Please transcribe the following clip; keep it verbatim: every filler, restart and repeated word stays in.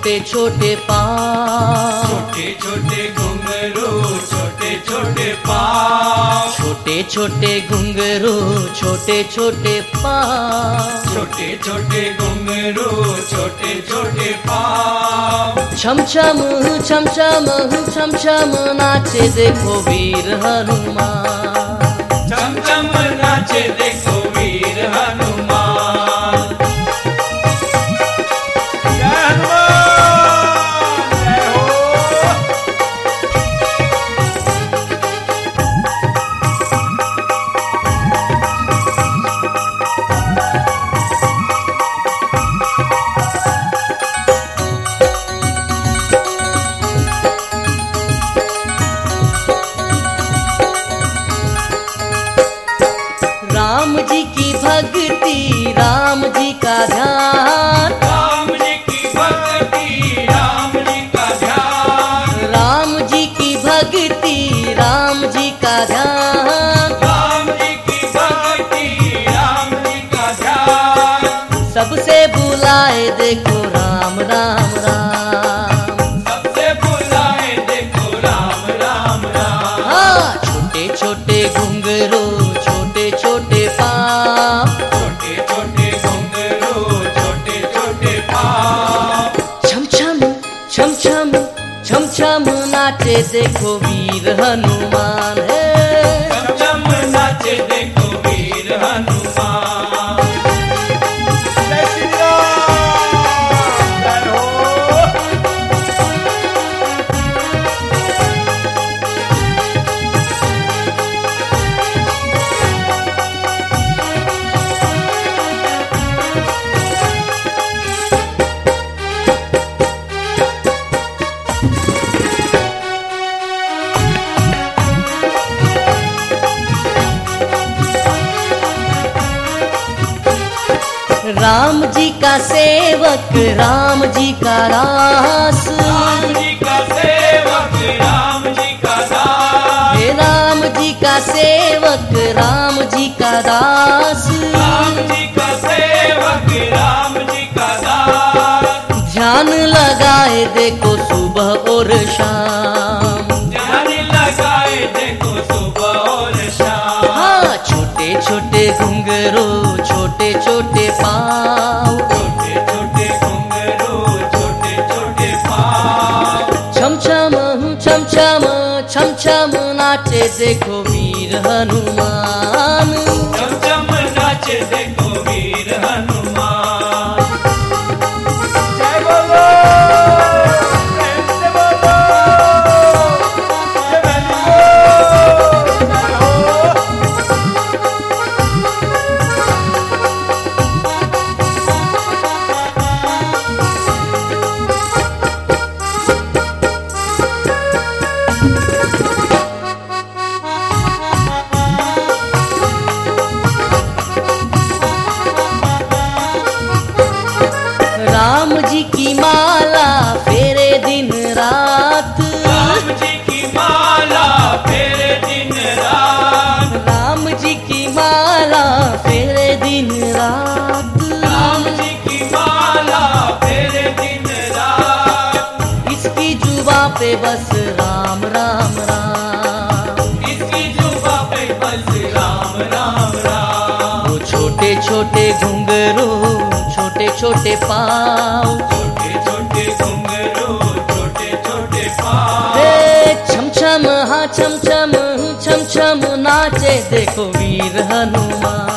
छोटे छोटे पाँव, छोटे छोटे घुंघरू छोटे छोटे पाँव, छोटे छोटे घुंघरू छोटे छोटे पाँव, छोटे छोटे घुंघरू छोटे छोटे पाँव। छम छम छम छम छम छम नाचे देखो वीर हनुमान, चम चम नाचे देखो वीर हनुमान। जय हनुमान जय हो। राम जी की भक्ति राम जी का ध्यान, राम जी की भक्ति राम जी का ध्यान, राम जी की भक्ति राम जी का ध्यान, राम जी की भक्ति राम जी का ध्यान। सबसे बुलाए देखो राम राम राम, सबसे बुलाए देखो राम राम राम। हाँ छोटे छोटे घुंघरू छोटे छोटे पाँव, छोटे छोटे घुंघरू छोटे छोटे पाँव। छम छम छम छम छम छम नाचे देखो वीर हनुमान है। चम चम नाचे देखो वीर हनुमान। जय श्री राम जय हो। राम जी का सेवक राम जी का दास, राम जी का सेवक राम जी का दास, हे राम जी का सेवक राम जी का दास, राम जी का सेवक राम जी का दास। ध्यान लगाए देखो सुबह और शाम, ध्यान लगाए देखो सुबह और शाम। हाँ छोटे छोटे घुंघरू छोटे छोटे पाँव, छोटे छोटे घुंघरू छोटे छोटे पाँव। छम छम छम छम छम छम नाचे देखो वीर हनुमान, चम चम नाचे देखो वीर हनुमान। जय बोलो प्रेम से बोलो जय बोलो जय हो। राम जी की माला फेरे दिन रात, राम जी की माला फेरे दिन रात, राम जी की माला फेरे दिन रात, राम जी की माला फेरे दिन रात। इसकी जुबा पे बस राम राम राम, इसकी जुबा पे बस राम राम राम। वो छोटे छोटे घुंघरू छोटे छोटे पाँव, छोटे छोटे घुंघरू छोटे छोटे पाँव। हे छम छम हाँ छम छम छम छम नाचे देखो वीर हनुमान।